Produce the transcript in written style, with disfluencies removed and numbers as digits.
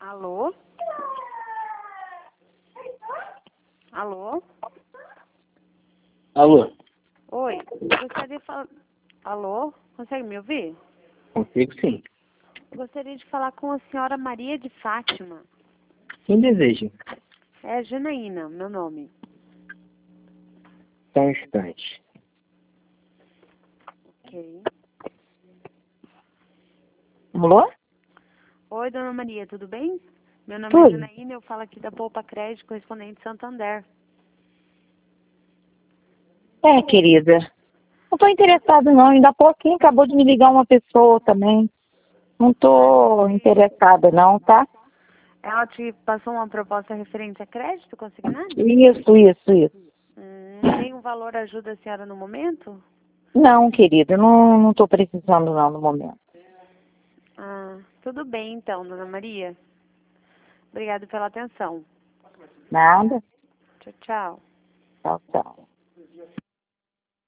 Alô? Alô? Alô? Oi, gostaria de falar... Alô? Consegue me ouvir? Consigo sim. Gostaria de falar com a senhora Maria de Fátima. Quem deseja? É Janaína, meu nome. Só um instante. Ok. Alô? Oi, dona Maria, tudo bem? Meu nome é Tudo. Janaína, eu falo aqui da Poupa Crédito, correspondente Santander. É, querida. Não tô interessada não, ainda há pouquinho acabou de me ligar uma pessoa também. Não tô interessada não, tá? Ela te passou uma proposta referente a crédito consignado? Isso. Nenhum valor ajuda a senhora no momento? Não, querida, não tô precisando não no momento. Ah, tudo bem então, dona Maria. Obrigada pela atenção. Nada? Tchau, tchau. Tchau.